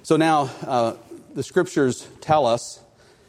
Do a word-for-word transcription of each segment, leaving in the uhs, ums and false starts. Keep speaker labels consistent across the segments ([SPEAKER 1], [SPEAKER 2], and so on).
[SPEAKER 1] So now, uh, the Scriptures tell us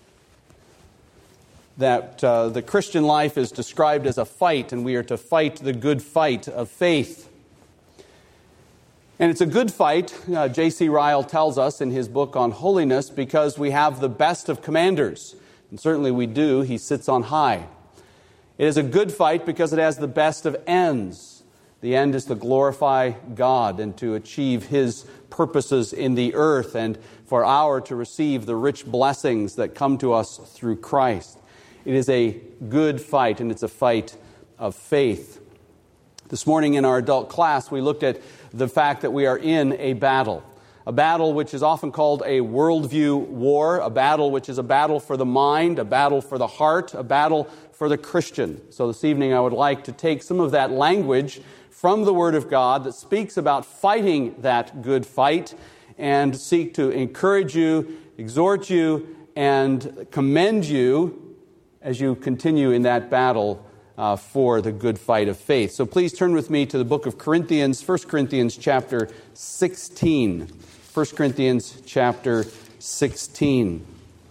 [SPEAKER 1] that uh, the Christian life is described as a fight, and we are to fight the good fight of faith. And it's a good fight, uh, J C Ryle tells us in his book on holiness, because we have the best of commanders. And certainly we do. He sits on high. It is a good fight because it has the best of ends. The end is to glorify God and to achieve His purposes in the earth, and for our to receive the rich blessings that come to us through Christ. It is a good fight, and it's a fight of faith. This morning in our adult class, we looked at the fact that we are in a battle. A battle which is often called a worldview war, a battle which is a battle for the mind, a battle for the heart, a battle for the Christian. So this evening I would like to take some of that language from the Word of God that speaks about fighting that good fight and seek to encourage you, exhort you, and commend you as you continue in that battle uh, for the good fight of faith. So please turn with me to the book of Corinthians, First Corinthians chapter sixteen. First Corinthians chapter sixteen.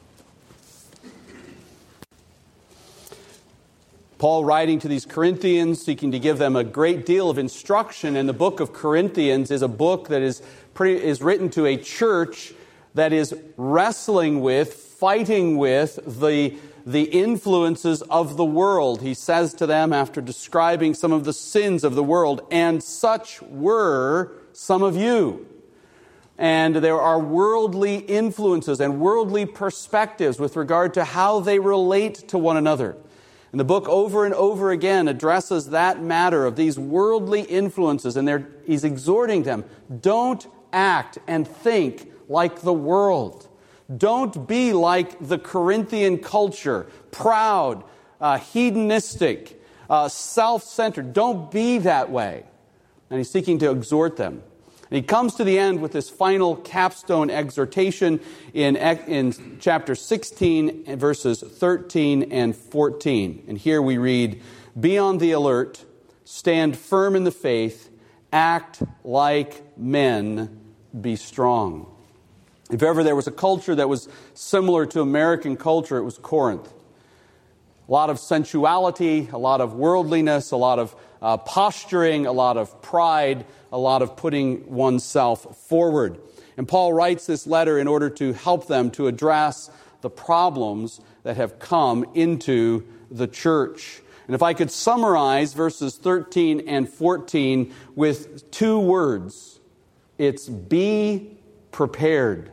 [SPEAKER 1] Paul, writing to these Corinthians, seeking to give them a great deal of instruction, and the book of Corinthians is a book that is pretty, is written to a church that is wrestling with, fighting with the, the influences of the world. He says to them, after describing some of the sins of the world, and such were some of you. And there are worldly influences and worldly perspectives with regard to how they relate to one another. And the book over and over again addresses that matter of these worldly influences, and he's exhorting them, don't act and think like the world. Don't be like the Corinthian culture, proud, uh, hedonistic, uh, self-centered. Don't be that way. And he's seeking to exhort them. And he comes to the end with this final capstone exhortation in, in chapter sixteen, verses thirteen and fourteen. And here we read, be on the alert, stand firm in the faith, act like men, be strong. If ever there was a culture that was similar to American culture, it was Corinth. A lot of sensuality, a lot of worldliness, a lot of uh, posturing, a lot of pride, a lot of putting oneself forward. And Paul writes this letter in order to help them to address the problems that have come into the church. And if I could summarize verses thirteen and fourteen with two words, it's be prepared.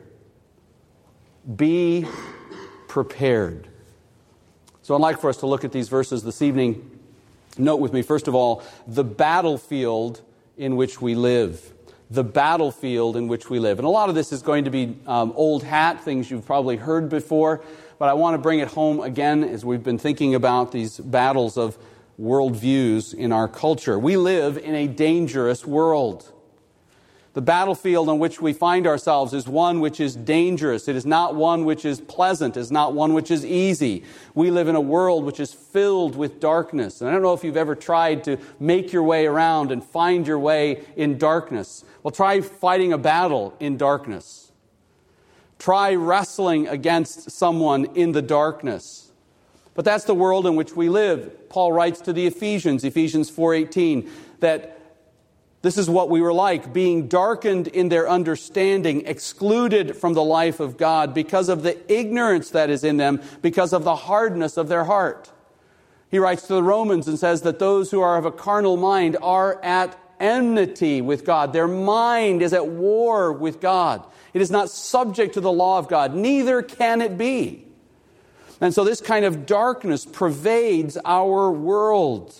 [SPEAKER 1] Be prepared. So I'd like for us to look at these verses this evening. Note with me, first of all, the battlefield in which we live. The battlefield in which we live. And a lot of this is going to be um, old hat, things you've probably heard before, but I want to bring it home again as we've been thinking about these battles of worldviews in our culture. We live in a dangerous world. The battlefield on which we find ourselves is one which is dangerous. It is not one which is pleasant. It is not one which is easy. We live in a world which is filled with darkness. And I don't know if you've ever tried to make your way around and find your way in darkness. Well, try fighting a battle in darkness. Try wrestling against someone in the darkness. But that's the world in which we live. Paul writes to the Ephesians, Ephesians four eighteen, that this is what we were like, being darkened in their understanding, excluded from the life of God because of the ignorance that is in them, because of the hardness of their heart. He writes to the Romans and says that those who are of a carnal mind are at enmity with God. Their mind is at war with God. It is not subject to the law of God. Neither can it be. And so this kind of darkness pervades our world.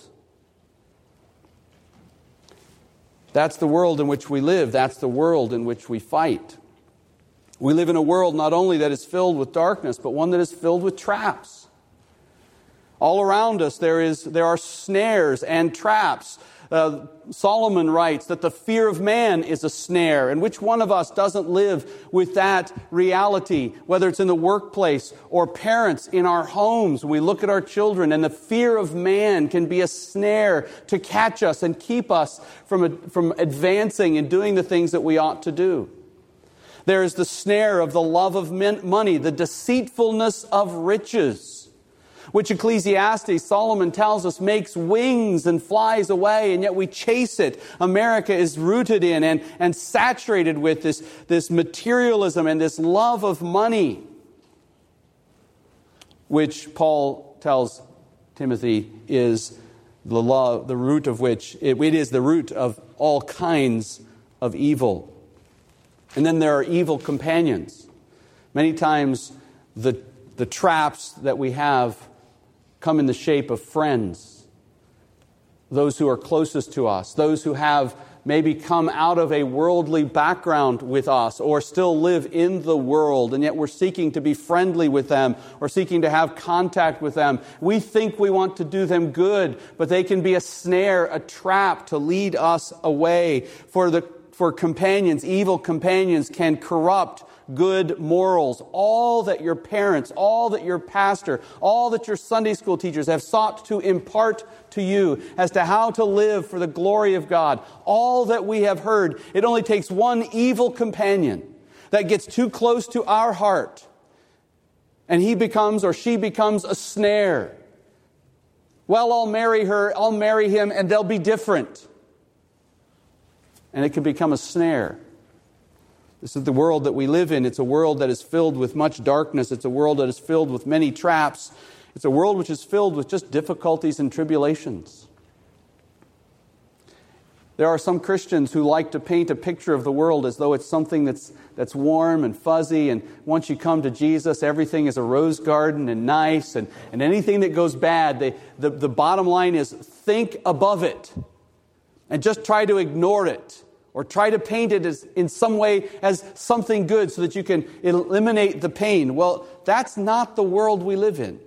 [SPEAKER 1] That's the world in which we live. That's the world in which we fight. We live in a world not only that is filled with darkness, but one that is filled with traps. All around us there is there are snares and traps. Uh, Solomon writes that the fear of man is a snare. And which one of us doesn't live with that reality, whether it's in the workplace or parents in our homes? We look at our children, and the fear of man can be a snare to catch us and keep us from, from advancing and doing the things that we ought to do. There is the snare of the love of money, the deceitfulness of riches, which Ecclesiastes, Solomon tells us, makes wings and flies away, and yet we chase it. America is rooted in and, and saturated with this, this materialism and this love of money, which Paul tells Timothy is the love, the root of which, it, it is the root of all kinds of evil. And then there are evil companions. Many times the, the traps that we have come in the shape of friends, those who are closest to us, those who have maybe come out of a worldly background with us or still live in the world, and yet we're seeking to be friendly with them or seeking to have contact with them. We think we want to do them good, but they can be a snare, a trap to lead us away. For the for companions, evil companions can corrupt good morals. All that your parents, all that your pastor, all that your Sunday school teachers have sought to impart to you as to how to live for the glory of God, all that we have heard, it only takes one evil companion that gets too close to our heart, and he becomes or she becomes a snare. Well, I'll marry her, I'll marry him, and they'll be different. And it can become a snare. This is the world that we live in. It's a world that is filled with much darkness. It's a world that is filled with many traps. It's a world which is filled with just difficulties and tribulations. There are some Christians who like to paint a picture of the world as though it's something that's that's warm and fuzzy, and once you come to Jesus, everything is a rose garden and nice, and, and anything that goes bad, they, the, the bottom line is think above it and just try to ignore it. Or try to paint it as in some way as something good so that you can eliminate the pain. Well, that's not the world we live in.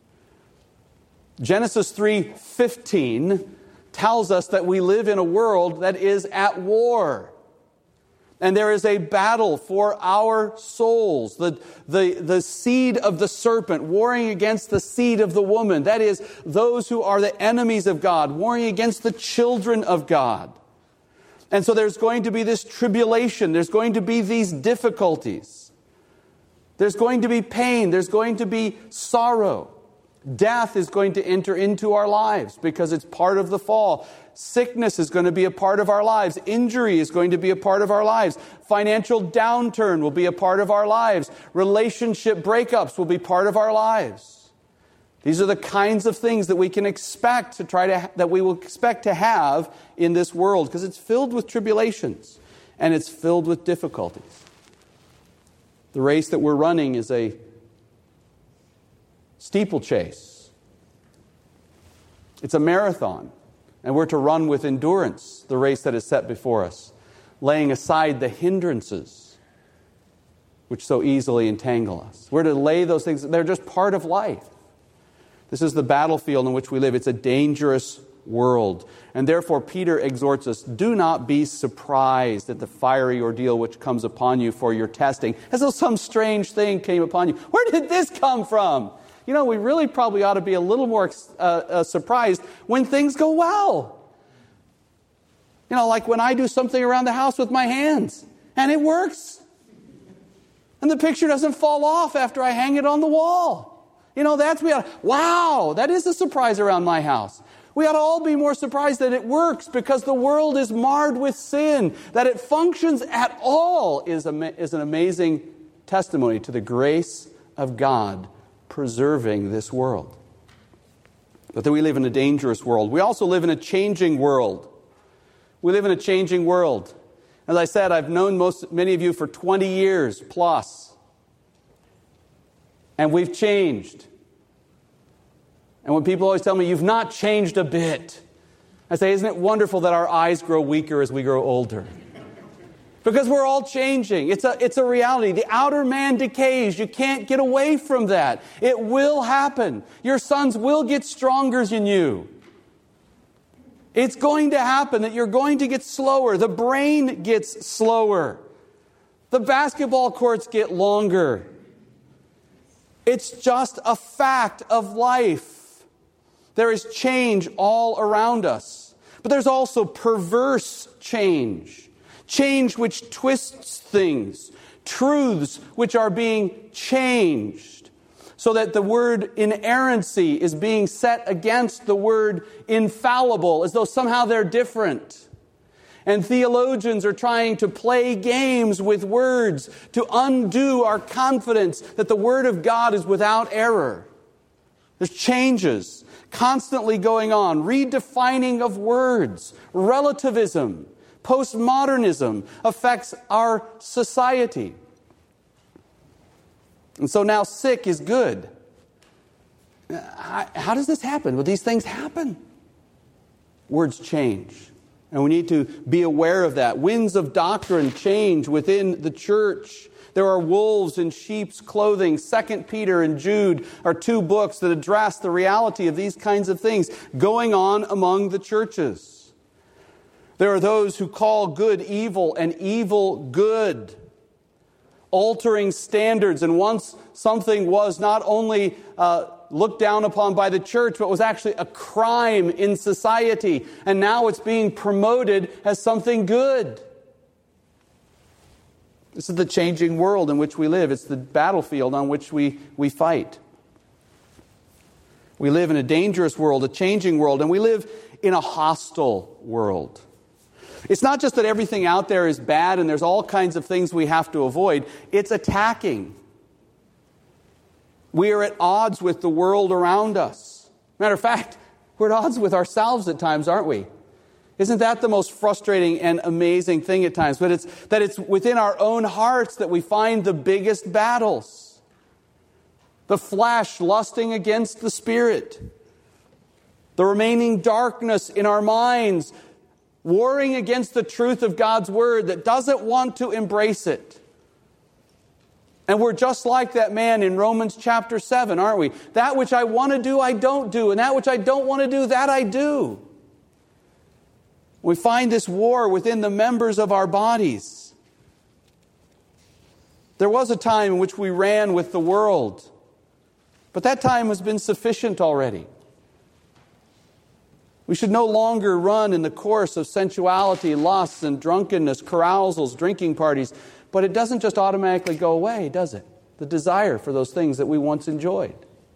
[SPEAKER 1] Genesis three fifteen tells us that we live in a world that is at war. And there is a battle for our souls. The, the, the seed of the serpent warring against the seed of the woman. That is, those who are the enemies of God warring against the children of God. And so there's going to be this tribulation. There's going to be these difficulties. There's going to be pain. There's going to be sorrow. Death is going to enter into our lives because it's part of the fall. Sickness is going to be a part of our lives. Injury is going to be a part of our lives. Financial downturn will be a part of our lives. Relationship breakups will be part of our lives. These are the kinds of things that we can expect to try to that we will expect to have in this world, because it's filled with tribulations and it's filled with difficulties. The race that we're running is a steeplechase. It's a marathon, and we're to run with endurance the race that is set before us, laying aside the hindrances which so easily entangle us. We're to lay those things, they're just part of life. This is the battlefield in which we live. It's a dangerous world. And therefore, Peter exhorts us, do not be surprised at the fiery ordeal which comes upon you for your testing, as though some strange thing came upon you. Where did this come from? You know, we really probably ought to be a little more uh, uh, surprised when things go well. You know, like when I do something around the house with my hands, and it works. And the picture doesn't fall off after I hang it on the wall. You know, that's, we ought, wow, that is a surprise around my house. We ought to all be more surprised that it works, because the world is marred with sin. That it functions at all is, a, is an amazing testimony to the grace of God preserving this world. But then we live in a dangerous world. We also live in a changing world. We live in a changing world. As I said, I've known most many of you for twenty years plus. And we've changed. And when people always tell me, you've not changed a bit, I say, isn't it wonderful that our eyes grow weaker as we grow older? Because we're all changing. It's a, it's a reality. The outer man decays. You can't get away from that. It will happen. Your sons will get stronger than you. It's going to happen that you're going to get slower. The brain gets slower. The basketball courts get longer. It's just a fact of life. There is change all around us. But there's also perverse change. Change which twists things, truths which are being changed, so that the word inerrancy is being set against the word infallible, as though somehow they're different. And theologians are trying to play games with words to undo our confidence that the Word of God is without error. There's changes constantly going on, redefining of words, relativism, postmodernism affects our society. And so now sick is good. How does this happen? Well, these things happen. Words change. And we need to be aware of that. Winds of doctrine change within the church. There are wolves in sheep's clothing. Second Peter and Jude are two books that address the reality of these kinds of things going on among the churches. There are those who call good evil and evil good, altering standards. And once something was not only uh, looked down upon by the church, but was actually a crime in society. And now it's being promoted as something good. This is the changing world in which we live. It's the battlefield on which we, we fight. We live in a dangerous world, a changing world, and we live in a hostile world. It's not just that everything out there is bad and there's all kinds of things we have to avoid. It's attacking. We are at odds with the world around us. Matter of fact, we're at odds with ourselves at times, aren't we? Isn't that the most frustrating and amazing thing at times? But it's that it's within our own hearts that we find the biggest battles. The flesh lusting against the spirit. The remaining darkness in our minds warring against the truth of God's word that doesn't want to embrace it. And we're just like that man in Romans chapter seven, aren't we? That which I want to do, I don't do. And that which I don't want to do, that I do. We find this war within the members of our bodies. There was a time in which we ran with the world. But that time has been sufficient already. We should no longer run in the course of sensuality, lusts, and drunkenness, carousals, drinking parties. But it doesn't just automatically go away, does it? The desire for those things that we once enjoyed.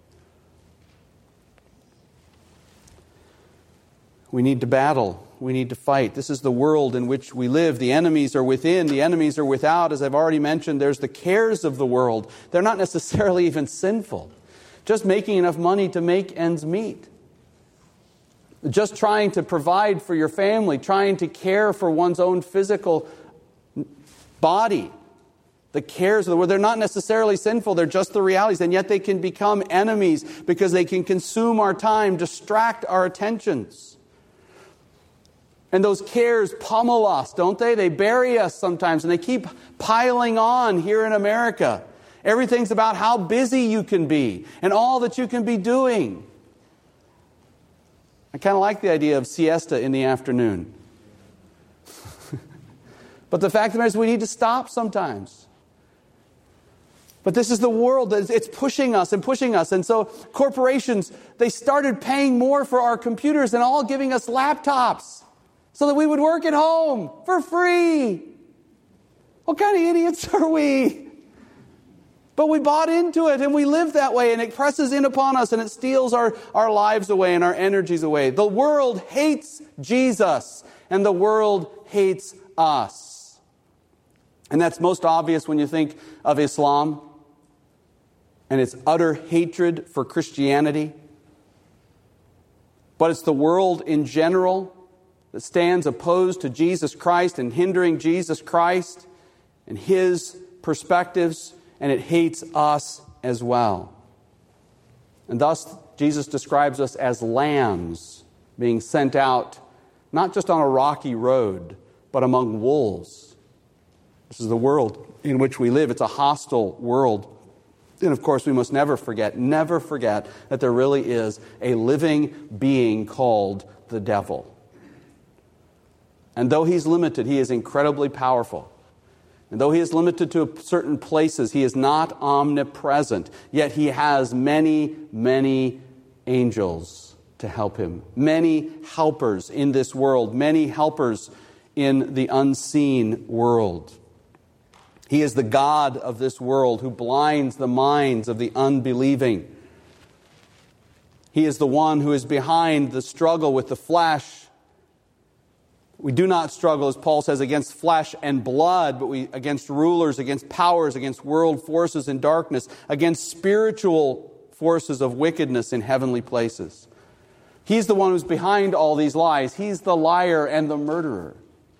[SPEAKER 1] We need to battle. We need to fight. This is the world in which we live. The enemies are within. The enemies are without. As I've already mentioned, there's the cares of the world. They're not necessarily even sinful. Just making enough money to make ends meet. Just trying to provide for your family. Trying to care for one's own physical body. The cares of the world, they're not necessarily sinful, they're just the realities, and yet they can become enemies because they can consume our time, distract our attentions. And those cares pummel us, don't they? They bury us sometimes, and they keep piling on here in America. Everything's about how busy you can be and all that you can be doing. I kind of like the idea of siesta in the afternoon. But the fact of the matter is we need to stop sometimes. But this is the world that it's pushing us and pushing us. And so corporations, they started paying more for our computers and all giving us laptops so that we would work at home for free. What kind of idiots are we? But we bought into it and we live that way, and it presses in upon us and it steals our, our lives away and our energies away. The world hates Jesus and the world hates us. And that's most obvious when you think of Islam and its utter hatred for Christianity. But it's the world in general that stands opposed to Jesus Christ and hindering Jesus Christ and His perspectives, and it hates us as well. And thus, Jesus describes us as lambs being sent out, not just on a rocky road, but among wolves. This is the world in which we live. It's a hostile world. And of course, we must never forget, never forget that there really is a living being called the devil. And though he's limited, he is incredibly powerful. And though he is limited to certain places, he is not omnipresent. Yet he has many, many angels to help him. Many helpers in this world. Many helpers in the unseen world. He is the God of this world who blinds the minds of the unbelieving. He is the one who is behind the struggle with the flesh. We do not struggle, as Paul says, against flesh and blood, but we against rulers, against powers, against world forces in darkness, against spiritual forces of wickedness in heavenly places. He's the one who's behind all these lies. He's the liar and the murderer.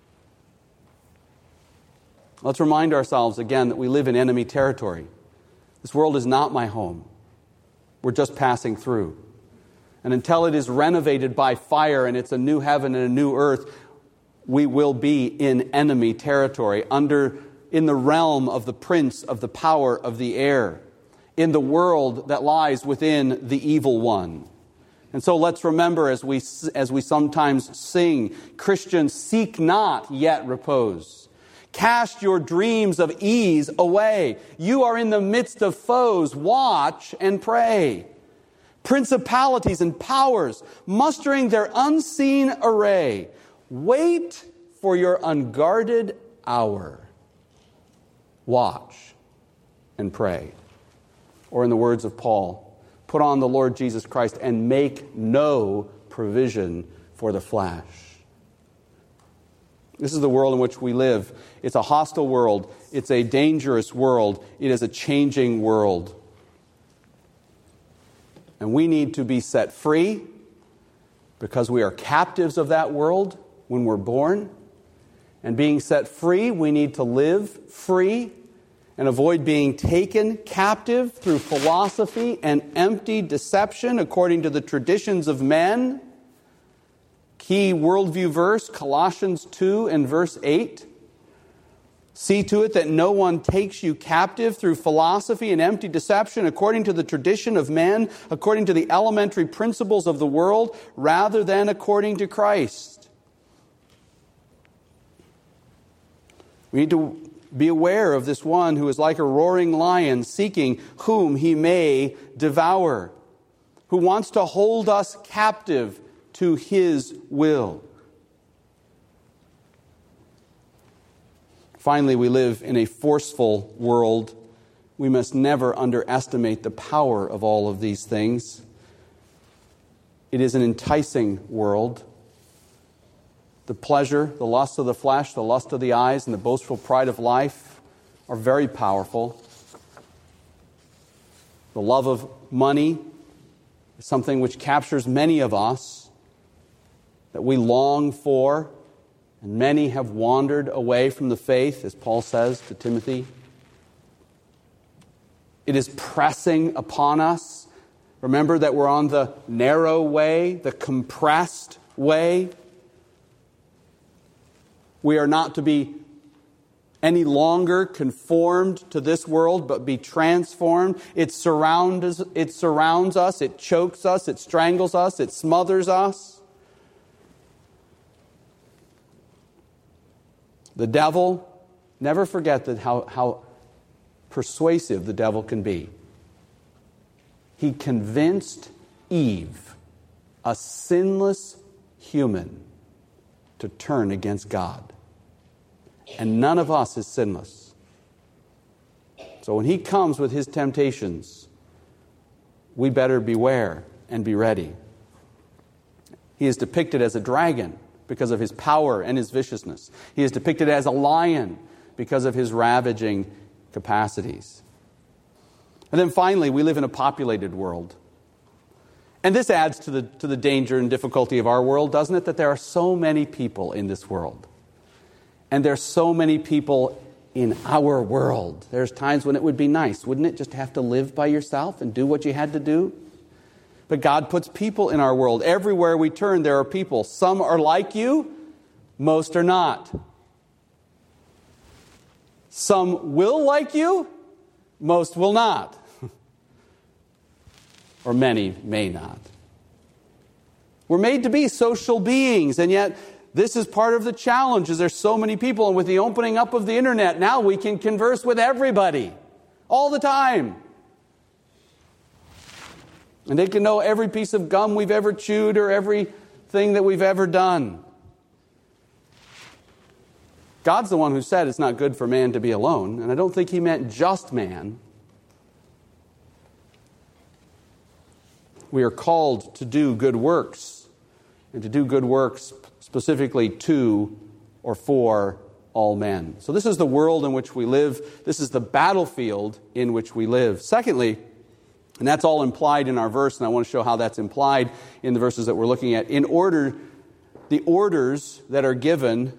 [SPEAKER 1] Let's remind ourselves again that we live in enemy territory. This world is not my home. We're just passing through. And until it is renovated by fire and it's a new heaven and a new earth, we will be in enemy territory, under in the realm of the prince of the power of the air, in the world that lies within the evil one. And so let's remember, as we as we sometimes sing, Christians, seek not yet repose. Cast your dreams of ease away. You are in the midst of foes. Watch and pray. Principalities and powers, mustering their unseen array. Wait for your unguarded hour. Watch and pray. Or in the words of Paul, put on the Lord Jesus Christ and make no provision for the flesh. This is the world in which we live. It's a hostile world. It's a dangerous world. It is a changing world. And we need to be set free because we are captives of that world when we're born. And being set free, we need to live free and avoid being taken captive through philosophy and empty deception according to the traditions of men. Key worldview verse, Colossians two and verse eight. See to it that no one takes you captive through philosophy and empty deception according to the tradition of men, according to the elementary principles of the world, rather than according to Christ. We need to be aware of this one who is like a roaring lion seeking whom he may devour, who wants to hold us captive to his will. Finally, we live in a forceful world. We must never underestimate the power of all of these things. It is an enticing world. The pleasure, the lust of the flesh, the lust of the eyes, and the boastful pride of life are very powerful. The love of money is something which captures many of us, that we long for. And many have wandered away from the faith, as Paul says to Timothy. It is pressing upon us. Remember that we're on the narrow way, the compressed way. We are not to be any longer conformed to this world, but be transformed. It surrounds, it surrounds us, it chokes us, it strangles us, it smothers us. The devil, never forget that how, how persuasive the devil can be. He convinced Eve, a sinless human, to turn against God. And none of us is sinless. So when he comes with his temptations, we better beware and be ready. He is depicted as a dragon because of his power and his viciousness. He is depicted as a lion because of his ravaging capacities. And then finally, we live in a populated world. And this adds to the, to the danger and difficulty of our world, doesn't it? That there are so many people in this world. And there are so many people in our world. There's times when it would be nice, wouldn't it, just to have to live by yourself and do what you had to do? But God puts people in our world. Everywhere we turn, there are people. Some are like you, most are not. Some will like you, most will not. Or many may not. We're made to be social beings, and yet this is part of the challenge, is there's so many people, and with the opening up of the internet, now we can converse with everybody, all the time. And they can know every piece of gum we've ever chewed or everything that we've ever done. God's the one who said it's not good for man to be alone, and I don't think he meant just man. We are called to do good works, and to do good works specifically to or for all men. So this is the world in which we live. This is the battlefield in which we live. Secondly, and that's all implied in our verse, and I want to show how that's implied in the verses that we're looking at. In order, the orders that are given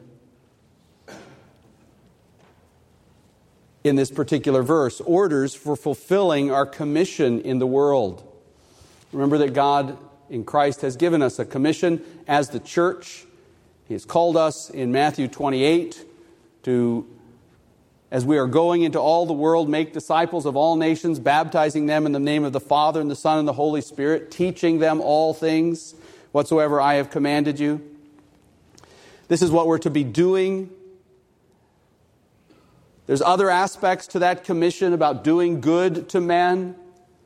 [SPEAKER 1] in this particular verse, orders for fulfilling our commission in the world. Remember that God in Christ has given us a commission as the church. He has called us in Matthew twenty-eight to, as we are going into all the world, make disciples of all nations, baptizing them in the name of the Father and the Son and the Holy Spirit, teaching them all things whatsoever I have commanded you. This is what we're to be doing. There's other aspects to that commission about doing good to men.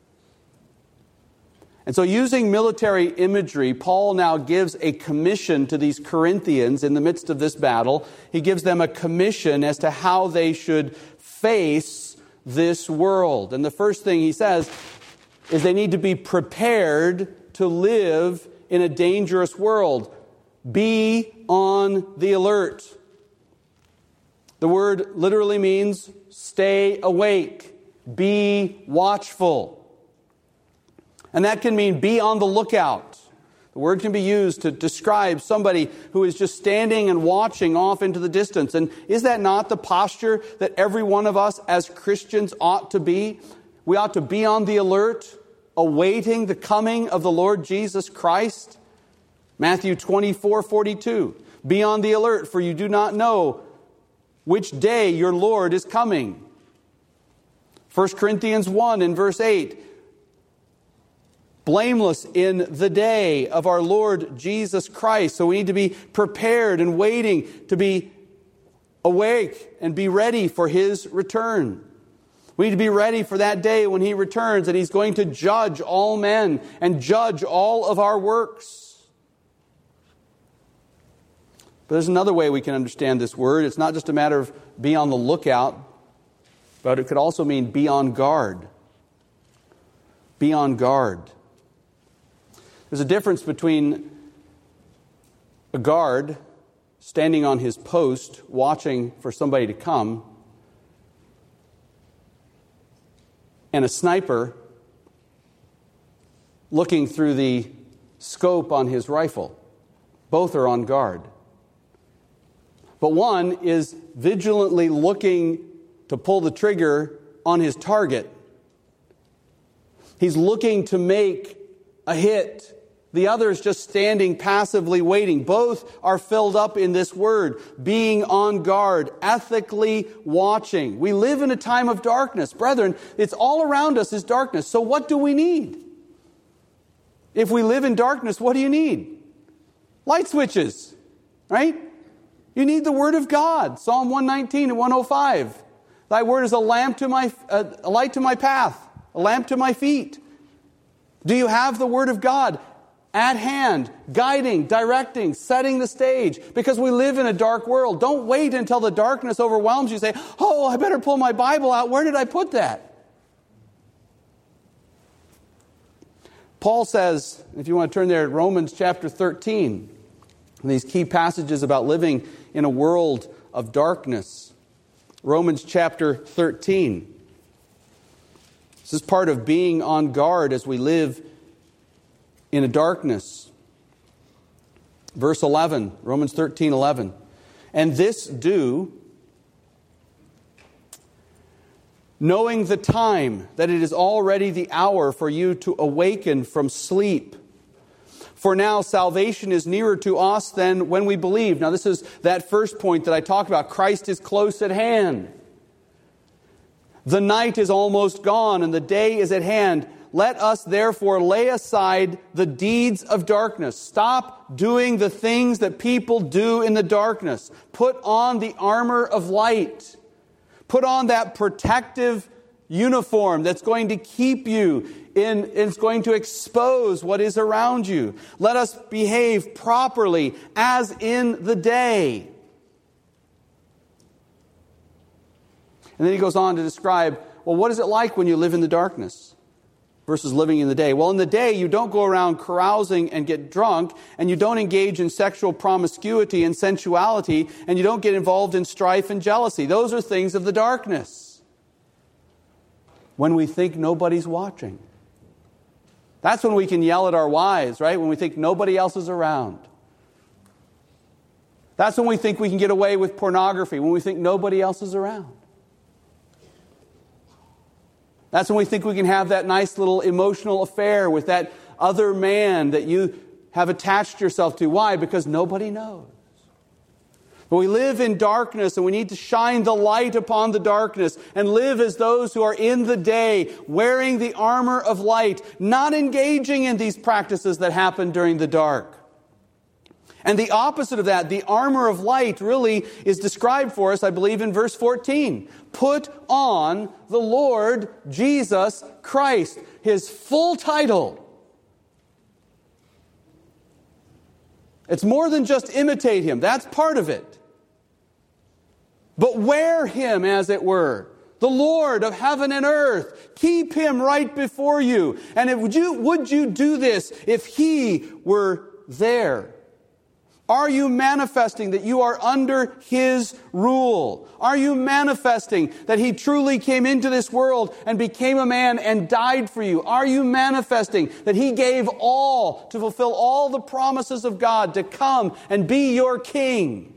[SPEAKER 1] And so using military imagery, Paul now gives a commission to these Corinthians in the midst of this battle. He gives them a commission as to how they should face this world. And the first thing he says is they need to be prepared to live in a dangerous world. Be on the alert. The word literally means stay awake, be watchful. And that can mean be on the lookout. The word can be used to describe somebody who is just standing and watching off into the distance. And is that not the posture that every one of us as Christians ought to be? We ought to be on the alert, awaiting the coming of the Lord Jesus Christ. Matthew twenty-four forty-two. Be on the alert, for you do not know which day your Lord is coming. First Corinthians one in verse eight. Blameless in the day of our Lord Jesus Christ. So we need to be prepared and waiting to be awake and be ready for His return. We need to be ready for that day when He returns and He's going to judge all men and judge all of our works. But there's another way we can understand this word. It's not just a matter of be on the lookout, but it could also mean be on guard. Be on guard. There's a difference between a guard standing on his post, watching for somebody to come, and a sniper looking through the scope on his rifle. Both are on guard. But one is vigilantly looking to pull the trigger on his target. He's looking to make a hit. The other is just standing passively waiting. Both are filled up in this word, being on guard, ethically watching. We live in a time of darkness. Brethren, it's all around us is darkness. So what do we need? If we live in darkness, what do you need? Light switches, right? You need the Word of God. Psalm one nineteen and one oh five. Thy word is a lamp to my, a light to my path, a lamp to my feet. Do you have the Word of God at hand, guiding, directing, setting the stage? Because we live in a dark world. Don't wait until the darkness overwhelms you and say, oh, I better pull my Bible out. Where did I put that? Paul says, if you want to turn there at Romans chapter thirteen, these key passages about living in a world of darkness. Romans chapter thirteen. This is part of being on guard as we live in a darkness. Verse eleven, Romans thirteen eleven. And this do, knowing the time, that it is already the hour for you to awaken from sleep. For now salvation is nearer to us than when we believed. Now this is that first point that I talked about. Christ is close at hand. The night is almost gone and the day is at hand. Let us therefore lay aside the deeds of darkness. Stop doing the things that people do in the darkness. Put on the armor of light. Put on that protective uniform that's going to keep you in, it's going to expose what is around you. Let us behave properly as in the day. And then he goes on to describe, well, what is it like when you live in the darkness versus living in the day? Well, in the day, you don't go around carousing and get drunk, and you don't engage in sexual promiscuity and sensuality, and you don't get involved in strife and jealousy. Those are things of the darkness. When we think nobody's watching. That's when we can yell at our wives, right? When we think nobody else is around. That's when we think we can get away with pornography, when we think nobody else is around. That's when we think we can have that nice little emotional affair with that other man that you have attached yourself to. Why? Because nobody knows. But we live in darkness, and we need to shine the light upon the darkness and live as those who are in the day, wearing the armor of light, not engaging in these practices that happen during the dark. And the opposite of that, the armor of light, really is described for us, I believe, in verse fourteen. Put on the Lord Jesus Christ, His full title. It's more than just imitate Him. That's part of it. But wear Him, as it were. The Lord of heaven and earth. Keep Him right before you. And if, would you, would you do this if He were there? Are you manifesting that you are under His rule? Are you manifesting that He truly came into this world and became a man and died for you? Are you manifesting that He gave all to fulfill all the promises of God to come and be your King?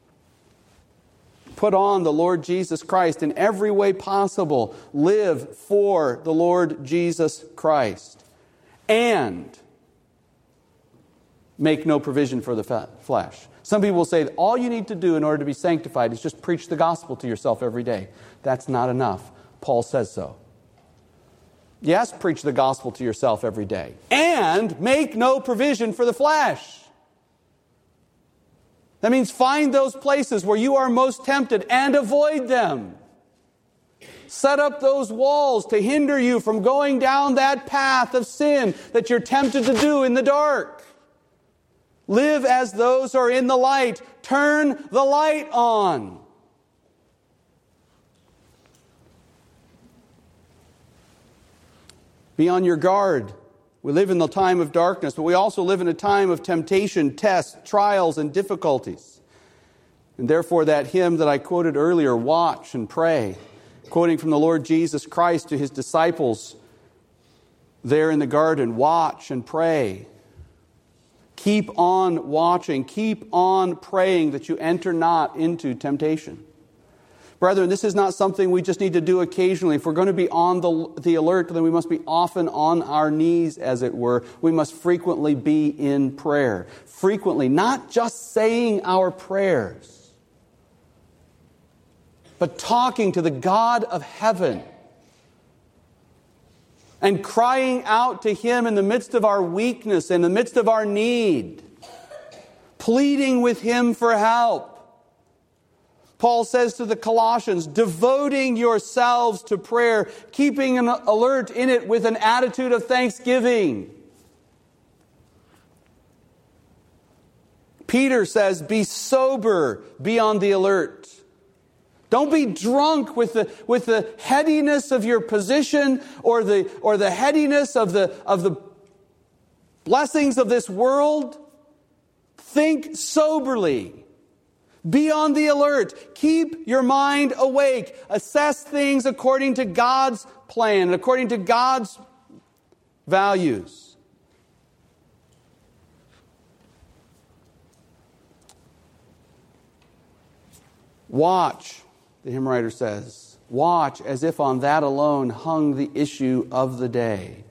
[SPEAKER 1] Put on the Lord Jesus Christ in every way possible. Live for the Lord Jesus Christ. And make no provision for the flesh. Some people will say that all you need to do in order to be sanctified is just preach the gospel to yourself every day. That's not enough. Paul says so. Yes, preach the gospel to yourself every day. And make no provision for the flesh. That means find those places where you are most tempted and avoid them. Set up those walls to hinder you from going down that path of sin that you're tempted to do in the dark. Live as those who are in the light. Turn the light on. Be on your guard. We live in the time of darkness, but we also live in a time of temptation, tests, trials, and difficulties. And therefore that hymn that I quoted earlier, watch and pray, quoting from the Lord Jesus Christ to His disciples there in the garden, watch and pray. Keep on watching. Keep on praying that you enter not into temptation. Brethren, this is not something we just need to do occasionally. If we're going to be on the, the alert, then we must be often on our knees, as it were. We must frequently be in prayer. Frequently, not just saying our prayers, but talking to the God of heaven and crying out to Him in the midst of our weakness, in the midst of our need, pleading with Him for help. Paul says to the Colossians, devoting yourselves to prayer, keeping an alert in it with an attitude of thanksgiving. Peter says, be sober, be on the alert. Don't be drunk with the, with the headiness of your position or the, or the headiness of the, of the blessings of this world. Think soberly. Be on the alert. Keep your mind awake. Assess things according to God's plan, according to God's values. Watch, the hymn writer says, watch as if on that alone hung the issue of the day.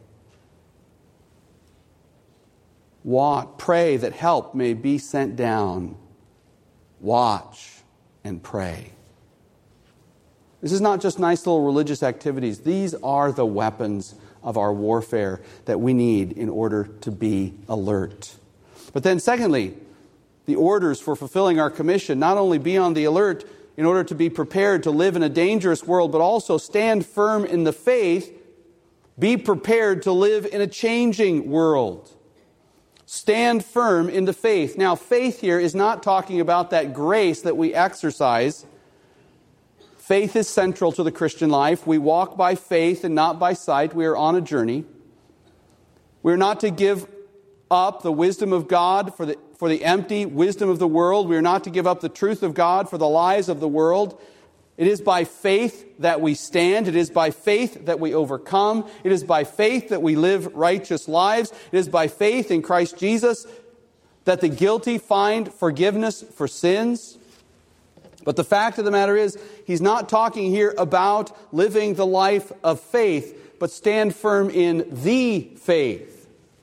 [SPEAKER 1] Watch, pray that help may be sent down. Watch and pray. This is not just nice little religious activities. These are the weapons of our warfare that we need in order to be alert. But then secondly, the orders for fulfilling our commission, not only be on the alert in order to be prepared to live in a dangerous world, but also stand firm in the faith, be prepared to live in a changing world. Stand firm in the faith. Now, faith here is not talking about that grace that we exercise. Faith is central to the Christian life. We walk by faith and not by sight. We are on a journey. We are not to give up the wisdom of God for the, for the empty wisdom of the world. We are not to give up the truth of God for the lies of the world. It is by faith that we stand. It is by faith that we overcome. It is by faith that we live righteous lives. It is by faith in Christ Jesus that the guilty find forgiveness for sins. But the fact of the matter is, he's not talking here about living the life of faith, but stand firm in the faith.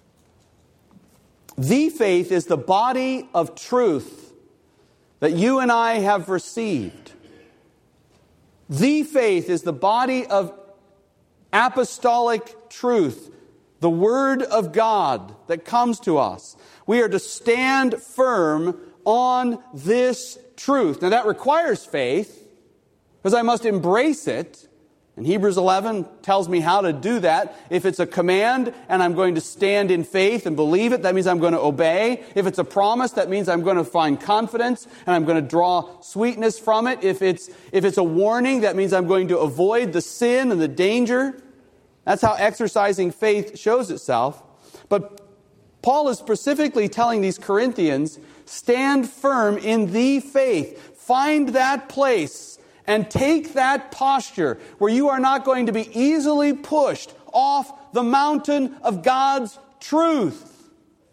[SPEAKER 1] The faith is the body of truth that you and I have received. The faith is the body of apostolic truth, the Word of God that comes to us. We are to stand firm on this truth. Now that requires faith, because I must embrace it. And Hebrews eleven tells me how to do that. If it's a command and I'm going to stand in faith and believe it, that means I'm going to obey. If it's a promise, that means I'm going to find confidence and I'm going to draw sweetness from it. If it's, if it's a warning, that means I'm going to avoid the sin and the danger. That's how exercising faith shows itself. But Paul is specifically telling these Corinthians, stand firm in the faith. Find that place and take that posture where you are not going to be easily pushed off the mountain of God's truth.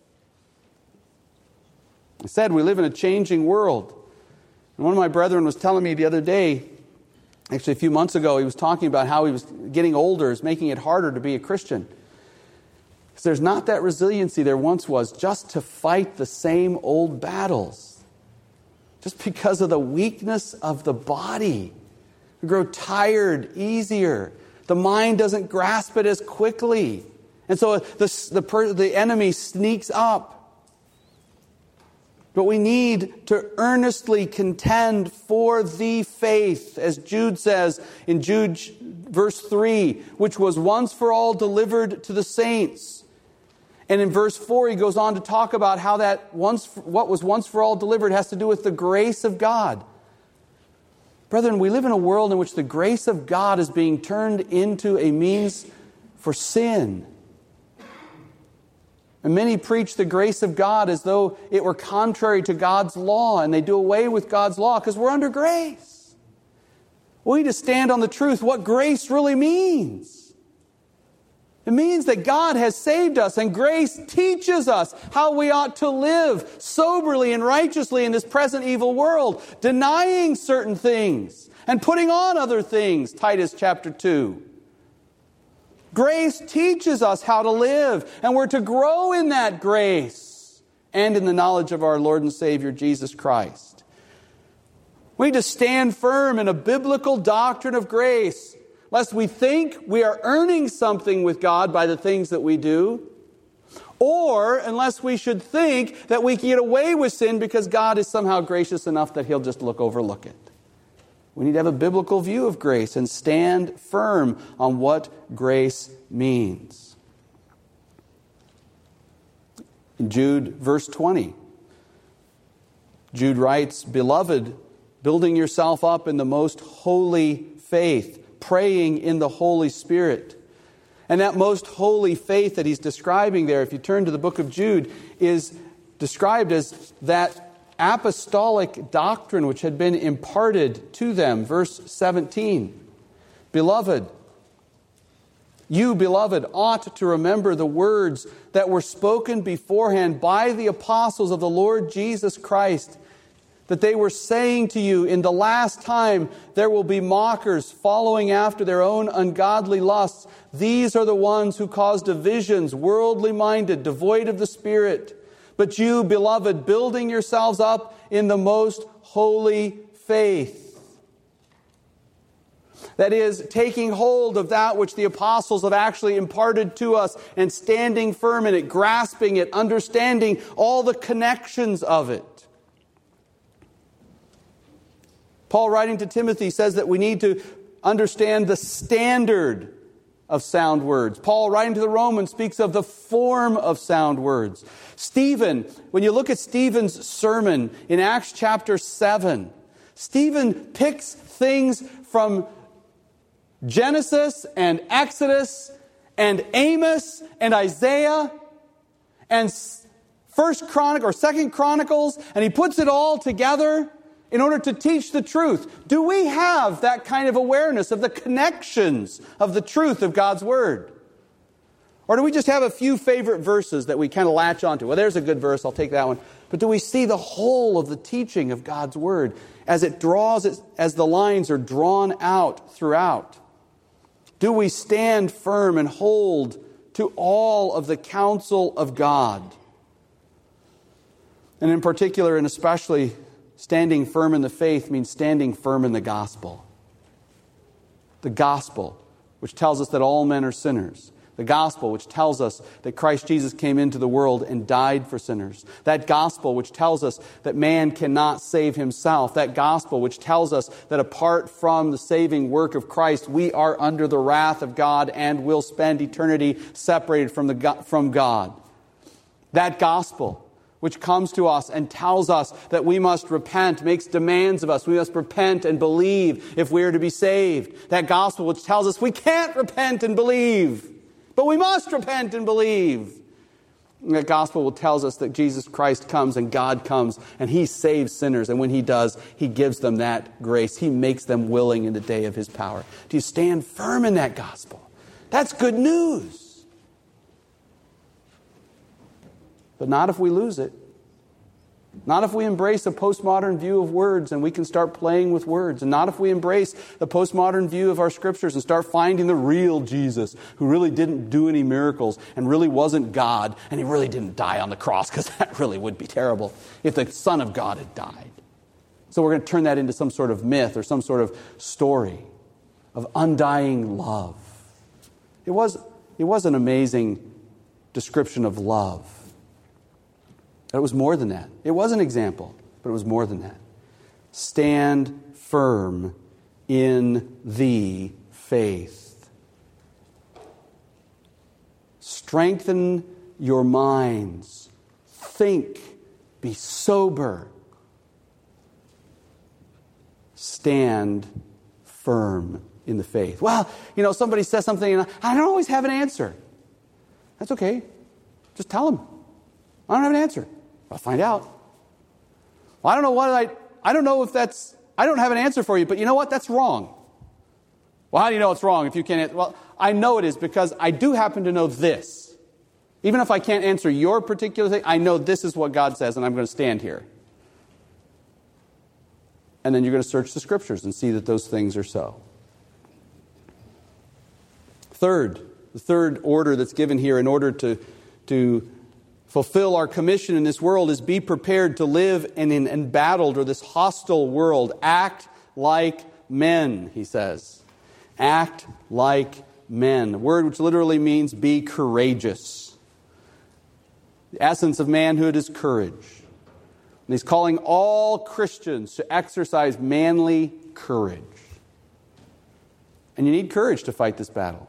[SPEAKER 1] I said we live in a changing world. And one of my brethren was telling me the other day, actually a few months ago, he was talking about how he was getting older, is making it harder to be a Christian. Because there's not that resiliency there once was just to fight the same old battles. Just because of the weakness of the body. We grow tired easier. The mind doesn't grasp it as quickly. And so the, the, the enemy sneaks up. But we need to earnestly contend for the faith, as Jude says in Jude verse three, which was once for all delivered to the saints. And in verse four, he goes on to talk about how that once, what was once for all delivered has to do with the grace of God. Brethren, we live in a world in which the grace of God is being turned into a means for sin. And many preach the grace of God as though it were contrary to God's law, and they do away with God's law because we're under grace. We need to stand on the truth, what grace really means. It means that God has saved us, and grace teaches us how we ought to live soberly and righteously in this present evil world, denying certain things and putting on other things, Titus chapter two. Grace teaches us how to live, and we're to grow in that grace and in the knowledge of our Lord and Savior Jesus Christ. We need to stand firm in a biblical doctrine of grace, lest we think we are earning something with God by the things that we do, or unless we should think that we can get away with sin because God is somehow gracious enough that He'll just look overlook it. We need to have a biblical view of grace and stand firm on what grace means. In Jude, verse twenty, Jude writes, "Beloved, building yourself up in the most holy faith, praying in the Holy Spirit." And that most holy faith that he's describing there, if you turn to the book of Jude, is described as that apostolic doctrine which had been imparted to them. Verse seventeen, "Beloved, you, beloved, ought to remember the words that were spoken beforehand by the apostles of the Lord Jesus Christ, that they were saying to you, in the last time there will be mockers following after their own ungodly lusts. These are the ones who cause divisions, worldly minded, devoid of the Spirit. But you, beloved, building yourselves up in the most holy faith." That is, taking hold of that which the apostles have actually imparted to us and standing firm in it, grasping it, understanding all the connections of it. Paul, writing to Timothy, says that we need to understand the standard of sound words. Paul, writing to the Romans, speaks of the form of sound words. Stephen, when you look at Stephen's sermon in Acts chapter seven, Stephen picks things from Genesis and Exodus and Amos and Isaiah and First Chronicle or Second Chronicles, and he puts it all together in order to teach the truth. Do we have that kind of awareness of the connections of the truth of God's Word? Or do we just have a few favorite verses that we kind of latch onto? Well, there's a good verse, I'll take that one. But do we see the whole of the teaching of God's Word as it draws, as the lines are drawn out throughout? Do we stand firm and hold to all of the counsel of God? And in particular, and especially, standing firm in the faith means standing firm in the gospel. The gospel, which tells us that all men are sinners. The gospel, which tells us that Christ Jesus came into the world and died for sinners. That gospel, which tells us that man cannot save himself. That gospel, which tells us that apart from the saving work of Christ, we are under the wrath of God and will spend eternity separated from, the, from God. That gospel, which comes to us and tells us that we must repent, makes demands of us. We must repent and believe if we are to be saved. That gospel which tells us we can't repent and believe, but we must repent and believe. And that gospel tells us that Jesus Christ comes and God comes and He saves sinners. And when He does, He gives them that grace. He makes them willing in the day of His power. Do you stand firm in that gospel? That's good news. But not if we lose it. Not if we embrace a postmodern view of words and we can start playing with words. And not if we embrace the postmodern view of our scriptures and start finding the real Jesus who really didn't do any miracles and really wasn't God and He really didn't die on the cross, because that really would be terrible if the Son of God had died. So we're going to turn that into some sort of myth or some sort of story of undying love. It was, it was an amazing description of love. But it was more than that. It was an example, but it was more than that. Stand firm in the faith. Strengthen your minds. Think. Be sober. Stand firm in the faith. Well, you know, somebody says something and I don't always have an answer. That's okay. Just tell them. I don't have an answer. I'll find out. Well, I don't know what I, I don't know if that's, I don't have an answer for you, but you know what? That's wrong. Well, how do you know it's wrong if you can't answer? Well, I know it is because I do happen to know this. Even if I can't answer your particular thing, I know this is what God says and I'm going to stand here. And then you're going to search the scriptures and see that those things are so. Third, the third order that's given here in order to, to fulfill our commission in this world is be prepared to live in an embattled or this hostile world. Act like men, he says. Act like men. A word which literally means be courageous. The essence of manhood is courage. And he's calling all Christians to exercise manly courage. And you need courage to fight this battle.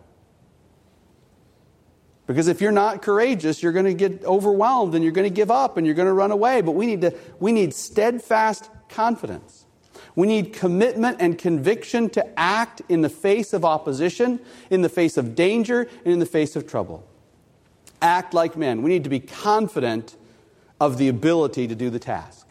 [SPEAKER 1] Because if you're not courageous, you're going to get overwhelmed and you're going to give up and you're going to run away. But we need to, we need steadfast confidence. We need commitment and conviction to act in the face of opposition, in the face of danger, and in the face of trouble. Act like men. We need to be confident of the ability to do the task.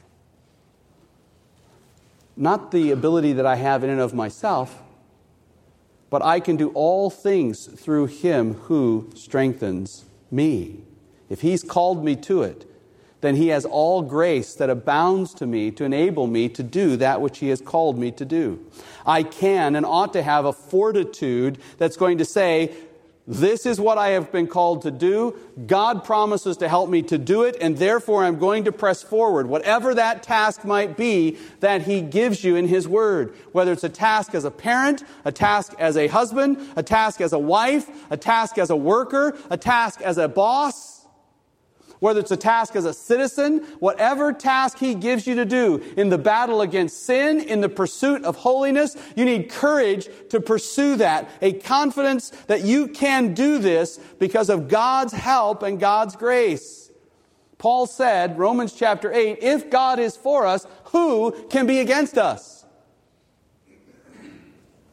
[SPEAKER 1] Not the ability that I have in and of myself, but I can do all things through Him who strengthens me. If He's called me to it, then He has all grace that abounds to me to enable me to do that which He has called me to do. I can and ought to have a fortitude that's going to say, this is what I have been called to do. God promises to help me to do it, and therefore I'm going to press forward. Whatever that task might be that He gives you in His Word. Whether it's a task as a parent, a task as a husband, a task as a wife, a task as a worker, a task as a boss. Whether it's a task as a citizen, whatever task He gives you to do in the battle against sin, in the pursuit of holiness, you need courage to pursue that. A confidence that you can do this because of God's help and God's grace. Paul said, Romans chapter eight, if God is for us, who can be against us?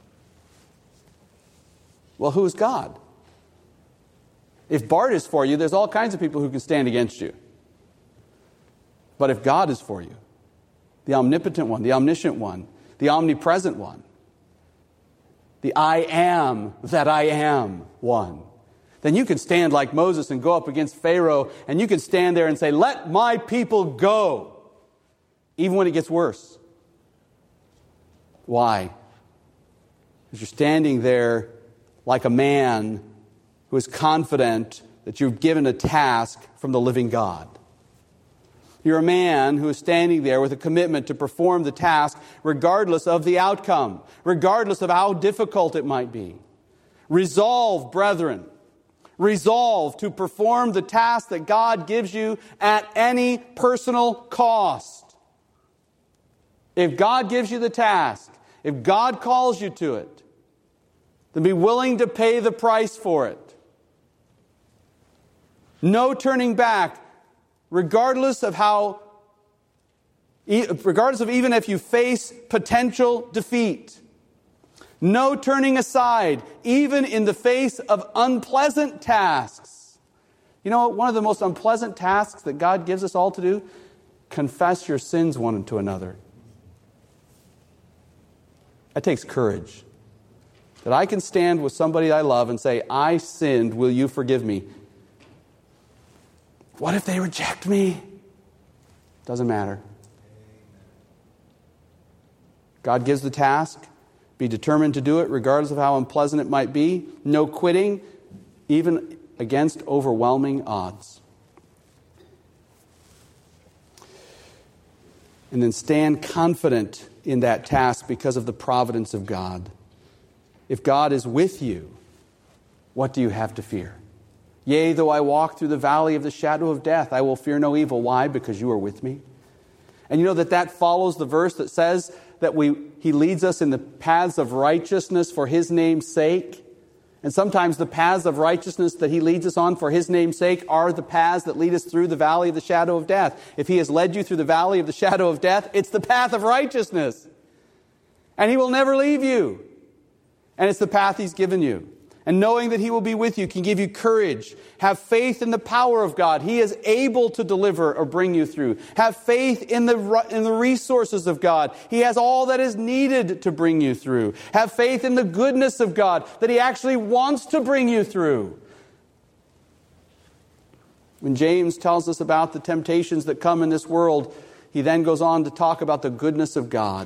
[SPEAKER 1] Well, who's God? If Bart is for you, there's all kinds of people who can stand against you. But if God is for you, the omnipotent one, the omniscient one, the omnipresent one, the I am that I am one, then you can stand like Moses and go up against Pharaoh, and you can stand there and say, let my people go, even when it gets worse. Why? Because you're standing there like a man who is confident that you've given a task from the living God. You're a man who is standing there with a commitment to perform the task regardless of the outcome, regardless of how difficult it might be. Resolve, brethren, resolve to perform the task that God gives you at any personal cost. If God gives you the task, if God calls you to it, then be willing to pay the price for it. No turning back, regardless of how, regardless of even if you face potential defeat. No turning aside, even in the face of unpleasant tasks. You know, one of the most unpleasant tasks that God gives us all to do? Confess your sins one to another. That takes courage. That I can stand with somebody I love and say, I sinned, will you forgive me? What if they reject me? Doesn't matter. God gives the task. Be determined to do it regardless of how unpleasant it might be. No quitting, even against overwhelming odds. And then stand confident in that task because of the providence of God. If God is with you, what do you have to fear? Yea, though I walk through the valley of the shadow of death, I will fear no evil. Why? Because you are with me. And you know that that follows the verse that says that we He leads us in the paths of righteousness for His name's sake. And sometimes the paths of righteousness that He leads us on for His name's sake are the paths that lead us through the valley of the shadow of death. If He has led you through the valley of the shadow of death, it's the path of righteousness. And He will never leave you. And it's the path He's given you. And knowing that He will be with you can give you courage. Have faith in the power of God. He is able to deliver or bring you through. Have faith in the, in the resources of God. He has all that is needed to bring you through. Have faith in the goodness of God, that He actually wants to bring you through. When James tells us about the temptations that come in this world, he then goes on to talk about the goodness of God.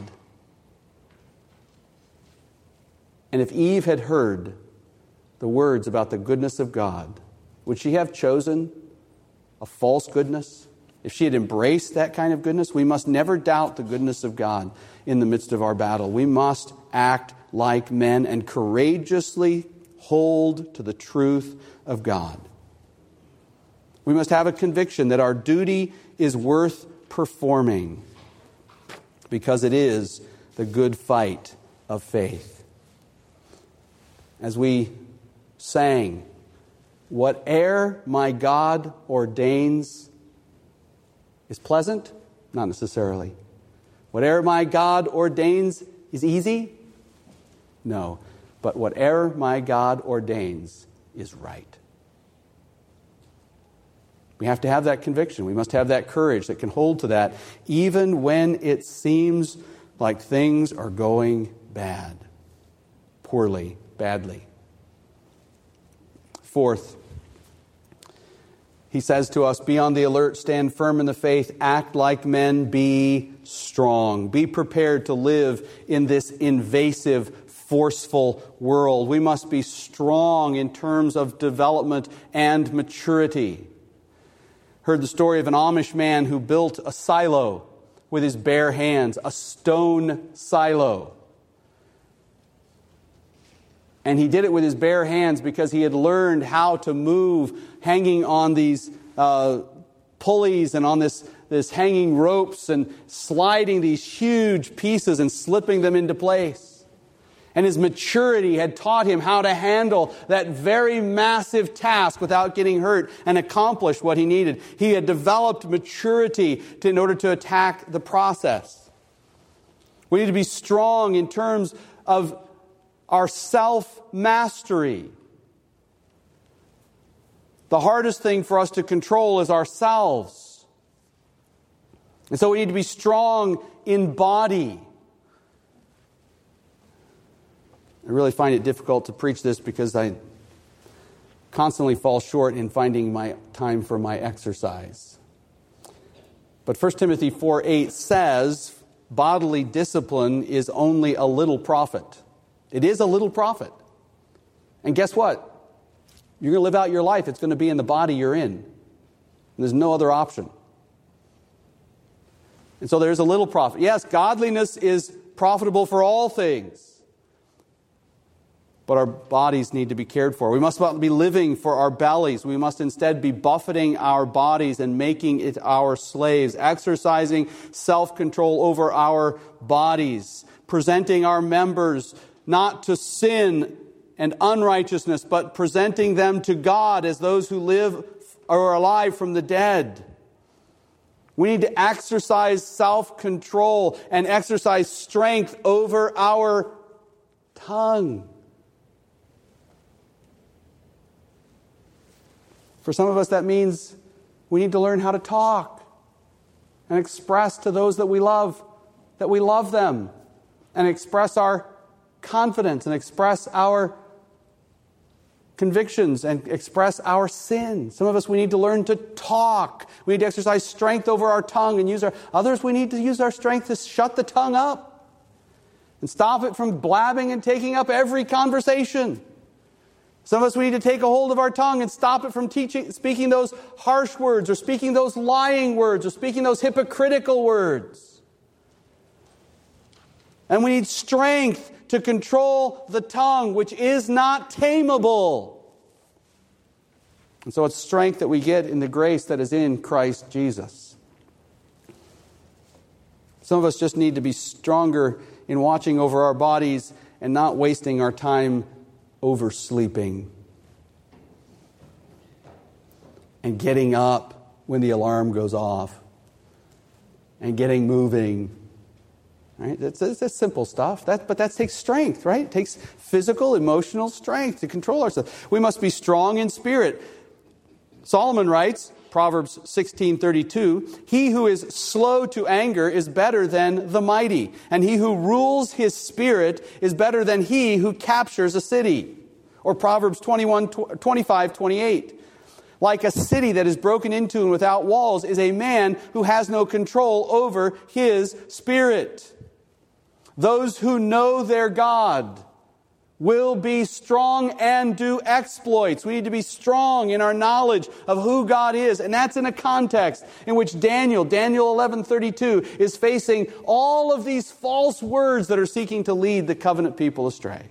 [SPEAKER 1] And if Eve had heard the words about the goodness of God, would she have chosen a false goodness? If she had embraced that kind of goodness, we must never doubt the goodness of God in the midst of our battle. We must act like men and courageously hold to the truth of God. We must have a conviction that our duty is worth performing because it is the good fight of faith. As we sang, whate'er my God ordains is pleasant? Not necessarily. Whatever my God ordains is easy? No. But whatever my God ordains is right. We have to have that conviction. We must have that courage that can hold to that even when it seems like things are going bad, poorly, badly. Fourth, he says to us, be on the alert, stand firm in the faith, act like men, be strong. Be prepared to live in this invasive, forceful world. We must be strong in terms of development and maturity. Heard the story of an Amish man who built a silo with his bare hands, a stone silo. And he did it with his bare hands because he had learned how to move hanging on these uh, pulleys and on this, this hanging ropes and sliding these huge pieces and slipping them into place. And his maturity had taught him how to handle that very massive task without getting hurt and accomplish what he needed. He had developed maturity to, in order to attack the process. We need to be strong in terms of our self-mastery. The hardest thing for us to control is ourselves. And so we need to be strong in body. I really find it difficult to preach this because I constantly fall short in finding my time for my exercise. But First Timothy four eight says, bodily discipline is only a little profit. It is a little profit. And guess what? You're going to live out your life. It's going to be in the body you're in. And there's no other option. And so there's a little profit. Yes, godliness is profitable for all things. But our bodies need to be cared for. We must not be living for our bellies. We must instead be buffeting our bodies and making it our slaves, exercising self-control over our bodies, presenting our members not to sin and unrighteousness, but presenting them to God as those who live or are alive from the dead. We need to exercise self-control and exercise strength over our tongue. For some of us, that means we need to learn how to talk and express to those that we love that we love them, and express our confidence and express our convictions and express our sin. Some of us, we need to learn to talk. We need to exercise strength over our tongue and use our... Others, we need to use our strength to shut the tongue up and stop it from blabbing and taking up every conversation. Some of us, we need to take a hold of our tongue and stop it from teaching, speaking those harsh words or speaking those lying words or speaking those hypocritical words. And we need strength to control the tongue, which is not tameable. And so it's strength that we get in the grace that is in Christ Jesus. Some of us just need to be stronger in watching over our bodies and not wasting our time oversleeping and getting up when the alarm goes off and getting moving. Right? That's, that's simple stuff. That, but that takes strength, right? It takes physical, emotional strength to control ourselves. We must be strong in spirit. Solomon writes, Proverbs sixteen thirty-two, he who is slow to anger is better than the mighty, and he who rules his spirit is better than he who captures a city. Or Proverbs twenty-one, twenty-five, twenty-eight. Like a city that is broken into and without walls is a man who has no control over his spirit. Those who know their God will be strong and do exploits. We need to be strong in our knowledge of who God is. And that's in a context in which Daniel, Daniel eleven thirty-two, is facing all of these false words that are seeking to lead the covenant people astray.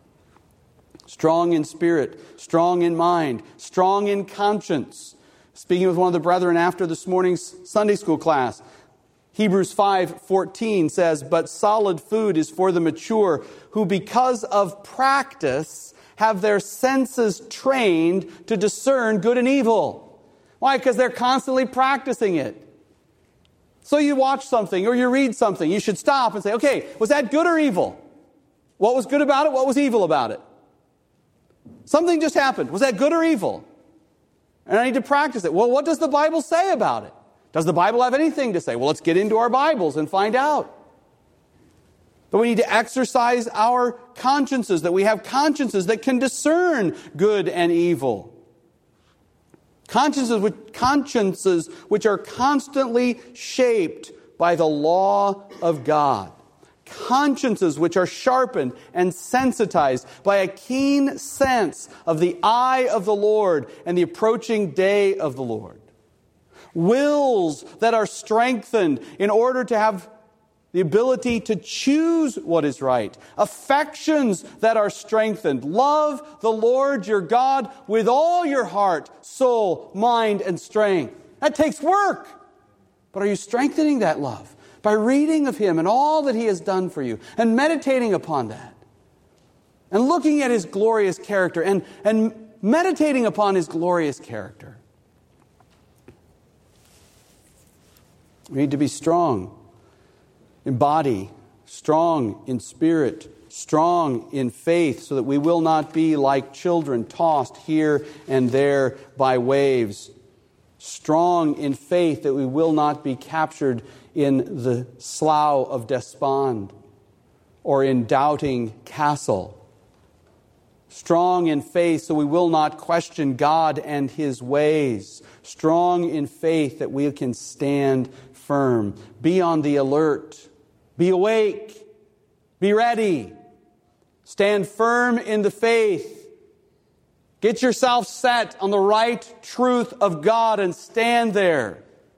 [SPEAKER 1] Strong in spirit, strong in mind, strong in conscience. Speaking with one of the brethren after this morning's Sunday school class, Hebrews five fourteen says, but solid food is for the mature, who because of practice have their senses trained to discern good and evil. Why? Because they're constantly practicing it. So you watch something or you read something, you should stop and say, okay, was that good or evil? What was good about it? What was evil about it? Something just happened. Was that good or evil? And I need to practice it. Well, what does the Bible say about it? Does the Bible have anything to say? Well, let's get into our Bibles and find out. But we need to exercise our consciences, that we have consciences that can discern good and evil. Consciences which, consciences which are constantly shaped by the law of God. Consciences which are sharpened and sensitized by a keen sense of the eye of the Lord and the approaching day of the Lord. Wills that are strengthened in order to have the ability to choose what is right. Affections that are strengthened. Love the Lord your God with all your heart, soul, mind, and strength. That takes work. But are you strengthening that love? By reading of Him and all that He has done for you and meditating upon that. And looking at His glorious character and, and meditating upon His glorious character. We need to be strong in body, strong in spirit, strong in faith so that we will not be like children tossed here and there by waves, strong in faith that we will not be captured in the slough of despond or in doubting castle, strong in faith so we will not question God and His ways, strong in faith that we can stand firm. Be on the alert. Be awake. Be ready. Stand firm in the faith. Get yourself set on the right truth of God and stand there.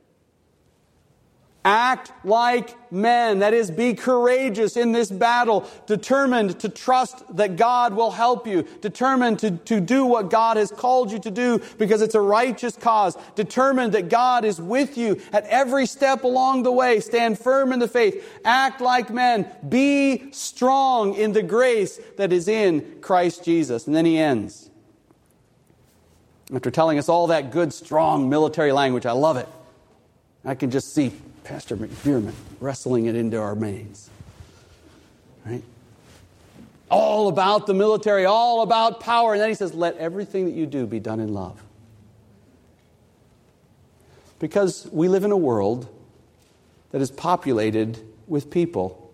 [SPEAKER 1] Act like men. That is, be courageous in this battle. Determined to trust that God will help you. Determined to, to do what God has called you to do because it's a righteous cause. Determined that God is with you at every step along the way. Stand firm in the faith. Act like men. Be strong in the grace that is in Christ Jesus. And then he ends. After telling us all that good, strong military language, I love it. I can just see Pastor McBeerman wrestling it into our minds. Right? All about the military, all about power. And then he says, let everything that you do be done in love. Because we live in a world that is populated with people.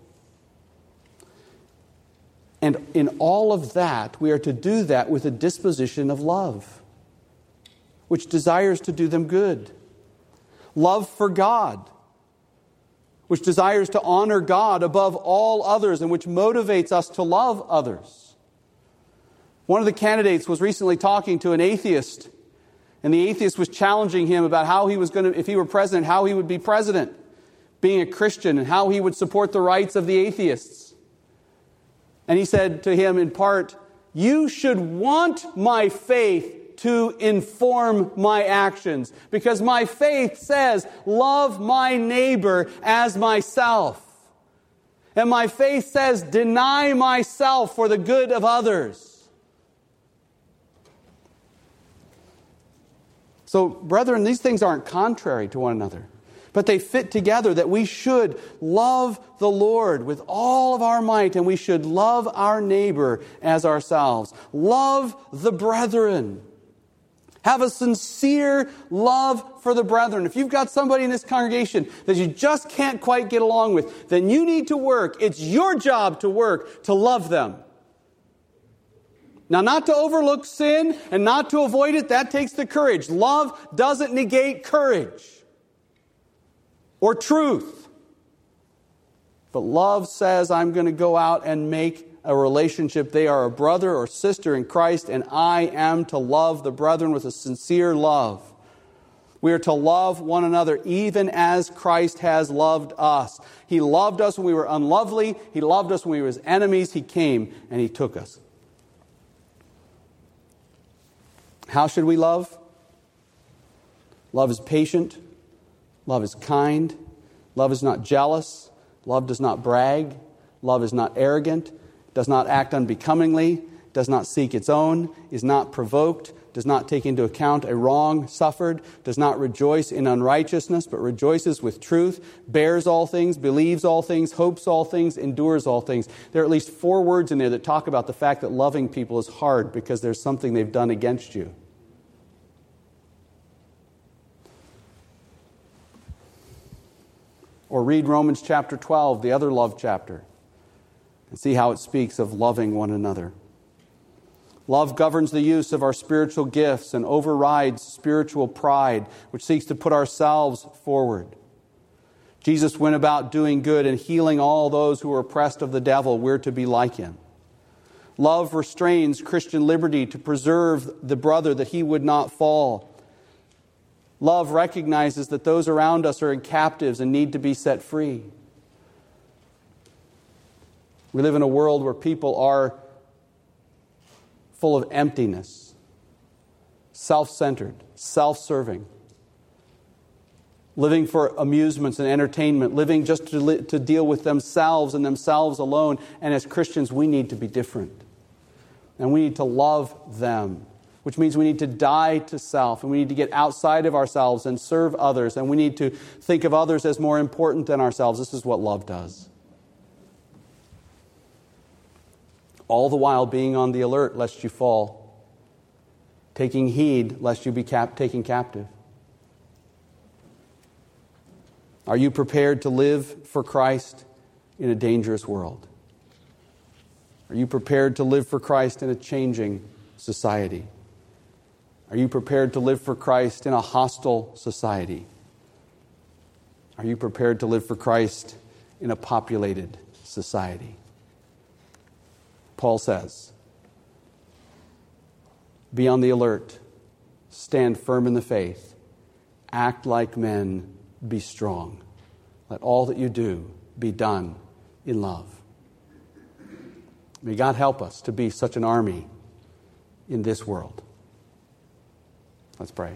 [SPEAKER 1] And in all of that, we are to do that with a disposition of love, which desires to do them good. Love for God, which desires to honor God above all others and which motivates us to love others. One of the candidates was recently talking to an atheist, and the atheist was challenging him about how he was going to, if he were president, how he would be president, being a Christian, and how he would support the rights of the atheists. And he said to him in part, you should want my faith to inform my actions, because my faith says, love my neighbor as myself. And my faith says, deny myself for the good of others. So, brethren, these things aren't contrary to one another, but they fit together, that we should love the Lord with all of our might, and we should love our neighbor as ourselves. Love the brethren. Have a sincere love for the brethren. If you've got somebody in this congregation that you just can't quite get along with, then you need to work. It's your job to work to love them. Now, not to overlook sin and not to avoid it, that takes the courage. Love doesn't negate courage or truth. But love says, I'm going to go out and make a relationship. They are a brother or sister in Christ, and I am to love the brethren with a sincere love. We are to love one another even as Christ has loved us. He loved us when we were unlovely. He loved us when we were His enemies. He came and He took us. How should we love? Love is patient. Love is kind. Love is not jealous. Love does not brag. Love is not arrogant. Does not act unbecomingly, does not seek its own, is not provoked, does not take into account a wrong suffered, does not rejoice in unrighteousness, but rejoices with truth, bears all things, believes all things, hopes all things, endures all things. There are at least four words in there that talk about the fact that loving people is hard because there's something they've done against you. Or read Romans chapter twelve, the other love chapter, and see how it speaks of loving one another. Love governs the use of our spiritual gifts and overrides spiritual pride, which seeks to put ourselves forward. Jesus went about doing good and healing all those who were oppressed of the devil. We're to be like Him. Love restrains Christian liberty to preserve the brother that he would not fall. Love recognizes that those around us are captives and need to be set free. We live in a world where people are full of emptiness, self-centered, self-serving, living for amusements and entertainment, living just to, li- to deal with themselves and themselves alone. And as Christians, we need to be different. And we need to love them, which means we need to die to self, and we need to get outside of ourselves and serve others, and we need to think of others as more important than ourselves. This is what love does. all the while being on the alert lest you fall, taking heed lest you be cap- taken captive? Are you prepared to live for Christ in a dangerous world? Are you prepared to live for Christ in a changing society? Are you prepared to live for Christ in a hostile society? Are you prepared to live for Christ in a populated society? Paul says, be on the alert, stand firm in the faith, act like men, be strong. Let all that you do be done in love. May God help us to be such an army in this world. Let's pray.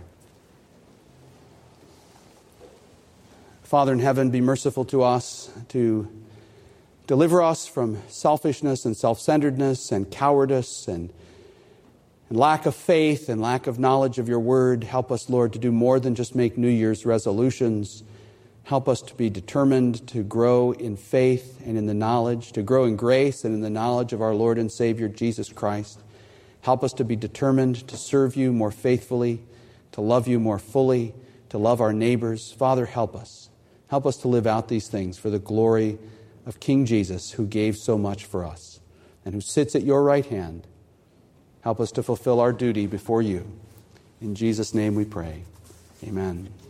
[SPEAKER 1] Father in heaven, be merciful to us, to deliver us from selfishness and self-centeredness and cowardice and, and lack of faith and lack of knowledge of your word. Help us, Lord, to do more than just make New Year's resolutions. Help us to be determined to grow in faith and in the knowledge, to grow in grace and in the knowledge of our Lord and Savior, Jesus Christ. Help us to be determined to serve you more faithfully, to love you more fully, to love our neighbors. Father, help us. Help us to live out these things for the glory of King Jesus, who gave so much for us and who sits at your right hand. Help us to fulfill our duty before you. In Jesus' name we pray. Amen.